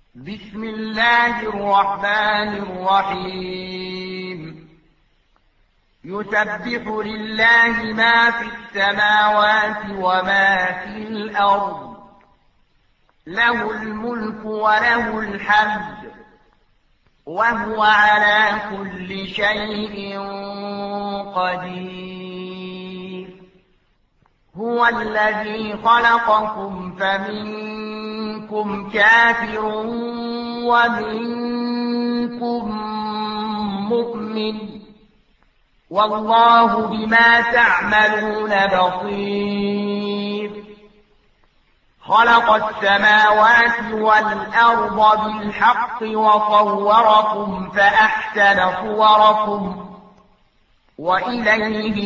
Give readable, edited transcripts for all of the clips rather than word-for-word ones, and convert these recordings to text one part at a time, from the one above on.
بسم الله الرحمن الرحيم. يسبح لله ما في السماوات وما في الأرض، له الملك وله الحمد، وهو على كل شيء قدير. هو الذي خلقكم فمنكم كافر ومنكم مؤمن، والله بما تعملون بصير. خلق السماوات والأرض بالحق وصوركم فأحسن صوركم وإليه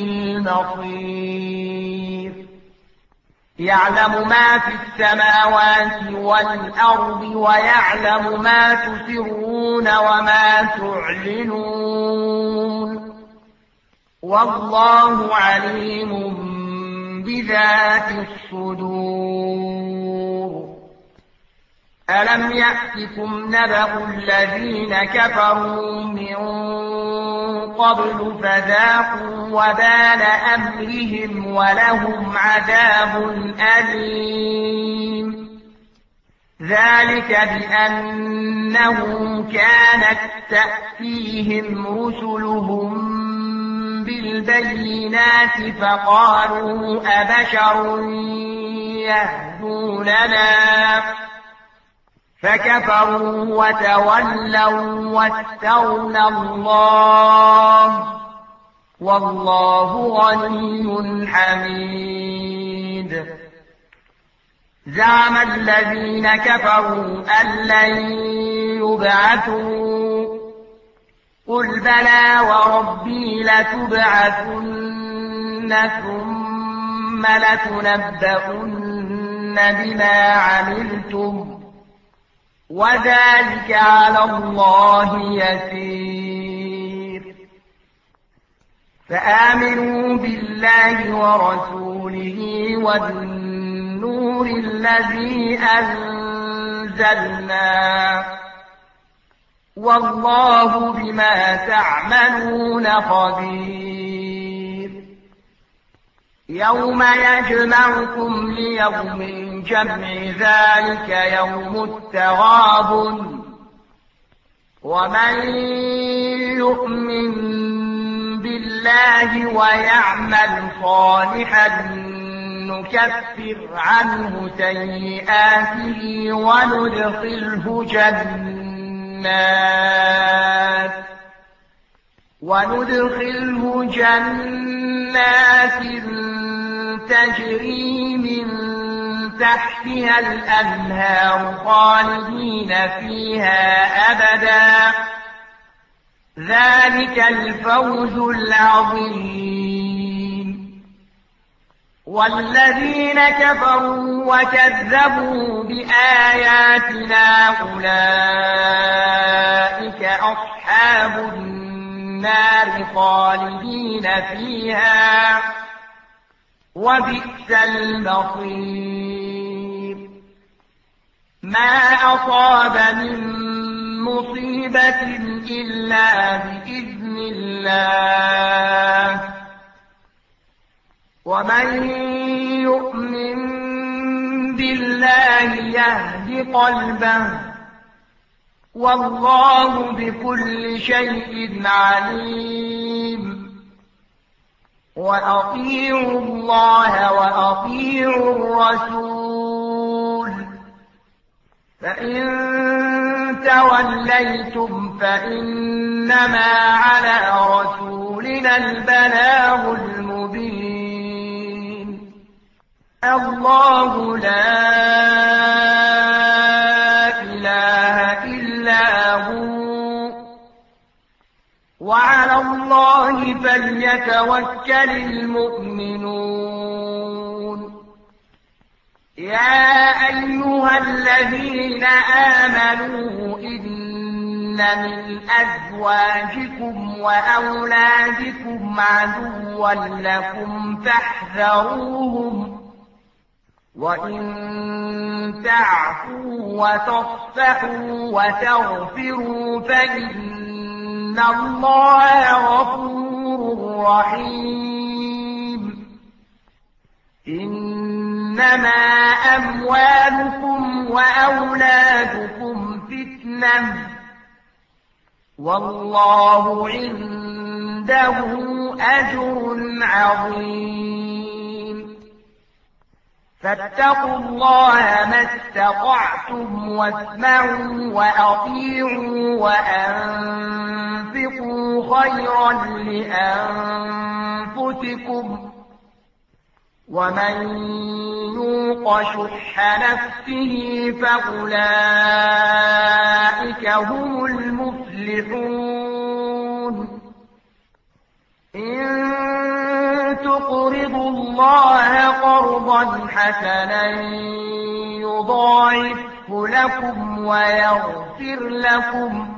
المصير. يعلم ما في السماوات والأرض ويعلم ما تسرون وما تعلنون، والله عليم بذات الصدور. ألم يأتكم نبأ الذين كفروا من قبل فذاقوا وبال أمرهم ولهم عذاب أليم. ذلك بأنه كانت تأتيهم رسلهم بالبينات فقالوا أبشر يهدوننا، فكفروا وتولوا واستغنى الله، والله غني حميد. زعم الذين كفروا أن لن يبعثوا، قل بلى وربي لتبعثن ثم لتنبؤن بما عملتم، وذلك على الله يسير. فآمنوا بالله ورسوله والنور الذي أنزلنا، والله بما تعملون خبير. يوم يجمعكم ليوم الجمع ذلك يوم التغابن، ومن يؤمن بالله ويعمل صالحا نكفر عنه سيئاته وندخله جنات تجري من تحتها الأنهار خالدين فيها أبدا، ذلك الفوز العظيم. والذين كفروا وكذبوا بآياتنا أولئك أصحاب النار خالدين فيها، وبئس المصير. ما أصاب من مصيبة إلا بإذن الله، ومن يؤمن بالله يهد قلبه، والله بكل شيء عليم. وأطيعوا الله وأطيعوا الرسول، فإن توليتم فإنما على رسولنا البلاغ المبين. الله لا إله إلا هو، وعلى الله فليتوكل المؤمنون. يا أيها الذين آمنوا إن من أزواجكم وأولادكم عدوا لكم فاحذروهم، وإن تعفوا وتصفحوا وتغفروا فإن الله غفور رحيم. إنما أموالكم وأولادكم فتنة والله عنده أجر عظيم. فاتقوا الله ما استطعتم واسمعوا وأطيعوا وأنفقوا خيرا لأنفسكم ومن يوق شح نفسه فأولئك هم المفلحون. إن تقرضوا الله قرضا حسنا يضاعفه لكم ويغفر لكم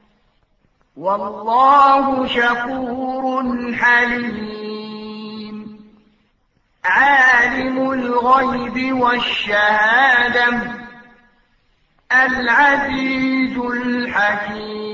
والله شكور حليم. عالم الغيب والشهادة العزيز الحكيم.